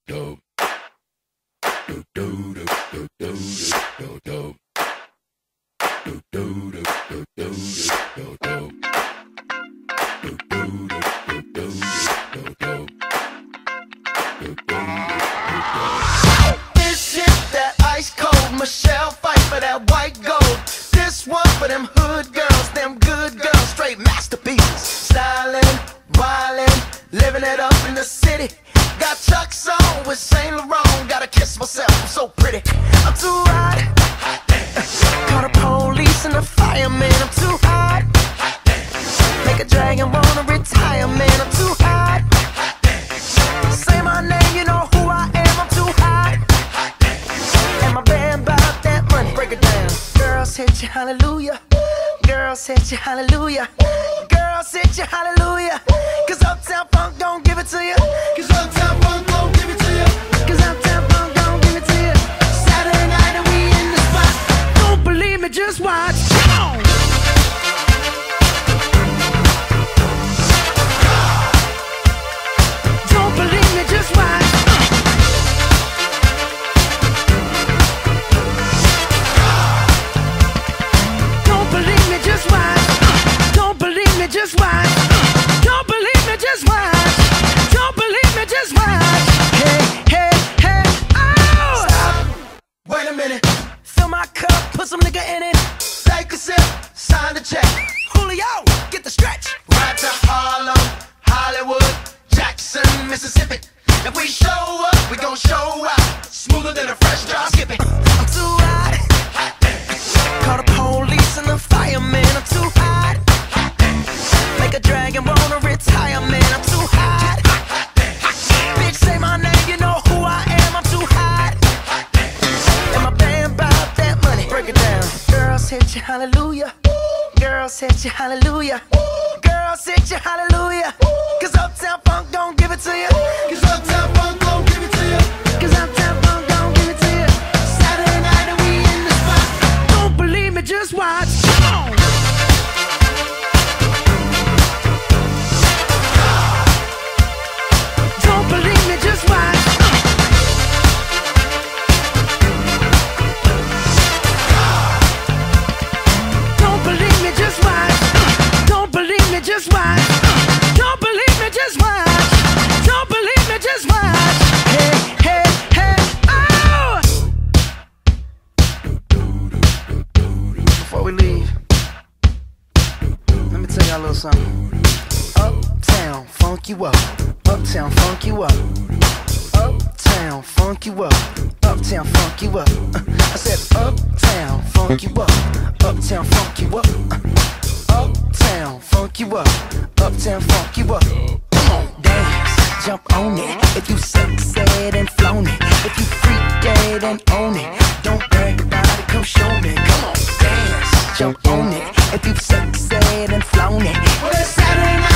This shit that ice cold, Michelle fight for that white gold. This one for them hood girls, them good girls, straight masterpieces. Stylin', wildin', living it up in the city. Got Chuck's on with Saint Laurent, gotta kiss myself, I'm so pretty. I'm too hot. Call the police and the fireman, I'm too hot. Make a dragon wanna retire, man, I'm too hot. Say my name, you know who I am, I'm too hot. And my band bout that money, break it down. Girls hit you, hallelujah. Girls hit you, hallelujah. Girls hit you, hallelujah. Cause Uptown Funk don't give it to you. Cause Uptown Funk don't give it to you. Cause Uptown Funk don't give it to you. Saturday night and we in the spot. Don't believe me, just watch. Come on. Don't believe me, just watch. Don't believe me, just watch. Don't believe me, just watch. Don't believe me, just watch. Don't believe me, just watch. Hey, hey, hey, oh! Stop. Wait a minute. Fill my cup, put some nigga in it. Take a sip, sign the check. Julio, get the stretch. Right to Harlem, Hollywood, Jackson, Mississippi. If we show up, we gon' show out. Smoother than a fresh drop skipping. I'm too hot. Call the police and the fireman, I'm too hot. Make a dragon wanna retire, man, I'm too hot. Bitch, say my name, you know who I am, I'm too hot. And my band bout that money, break it down. Girls hit you, hallelujah. Girls hit you, hallelujah. Girls hit you, hallelujah. Cause Uptown Funk don't give it to you. Cause Uptown Funk don't give it to you. Cause Uptown Funk don't give it to you. Saturday night and we in the spot. Don't believe me, just watch. Come on. Don't believe me, just watch. Don't believe me, just watch. Don't believe me, just watch. Don't believe me, just watch. Don't believe me, just watch. Hey, hey, hey, oh! Before we leave, let me tell y'all a little something. Uptown, funk you up. Uptown, funk you up. Uptown, funk you up. Uptown, funk you up. I said uptown, funk you up. Uptown, funk you up. Uptown, funk you up. Uptown, funk you up. Come on, dance, jump on it. If you sexed and flown it. If you freak dead and own it. Don't brag about it, come show me. Come on, dance, jump on it. If you sexed and flown it. Well, it's Saturday night.